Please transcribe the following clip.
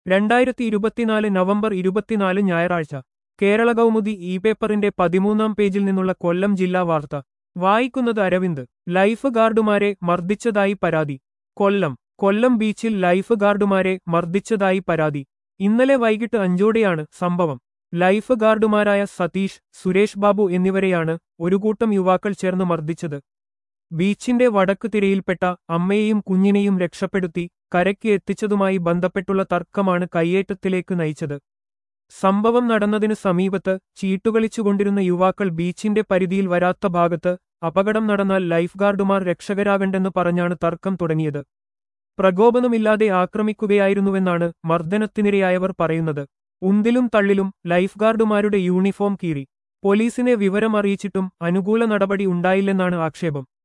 2024 November 24 ഞായറാഴ്ച Kerala Kaumudi E പേപ്പറിന്റെ 13-ാം പേജിൽ നിന്നുള്ള കൊല്ലം ജില്ലാ വാർത്ത വായിക്കുന്നത് അരവിന്ദ്. ലൈഫ് ഗാർഡുമാരെ മർദ്ദിച്ചതായി പരാതി. കൊല്ലം ബീച്ചിൽ ലൈഫ് ഗാർഡുമാരെ മർദ്ദിച്ചതായി പരാതി. ഇന്നലെ വൈകിട്ട് 5ഓടെയാണ് സംഭവം. ലൈഫ് ഗാർഡുമാരായ സതീഷ്, സുരേഷ് ബാബു എന്നിവരെയാണ് ഒരു കൂട്ടം യുവാക്കൾ ചേർന്ന് മർദ്ദിച്ചത്. ബീച്ചിന്റെ വടക്ക് തിരയിൽപ്പെട്ട അമ്മയെയും കുഞ്ഞിനെയും രക്ഷപ്പെടുത്തി കരയ്ക്ക് എത്തിച്ചതുമായി ബന്ധപ്പെട്ടുള്ള തർക്കമാണ് കയ്യേറ്റത്തിലേക്ക് നയിച്ചത്. സംഭവം നടന്നതിനു സമീപത്ത് ചീട്ടുകളിച്ചുകൊണ്ടിരുന്ന യുവാക്കൾ ബീച്ചിന്റെ പരിധിയിൽ വരാത്ത ഭാഗത്ത് അപകടം നടന്നാൽ ലൈഫ് ഗാർഡുമാർ രക്ഷകരാകണ്ടെന്ന് പറഞ്ഞാണ് തർക്കം തുടങ്ങിയത്. പ്രകോപനമില്ലാതെ ആക്രമിക്കുകയായിരുന്നുവെന്നാണ് മർദ്ദനത്തിനിരയായവർ പറയുന്നത്. ഉന്തിലും തള്ളിലും ലൈഫ് ഗാർഡുമാരുടെ യൂണിഫോം കീറി. പോലീസിനെ വിവരം അറിയിച്ചിട്ടും അനുകൂല നടപടി ഉണ്ടായില്ലെന്നാണ് ആക്ഷേപം.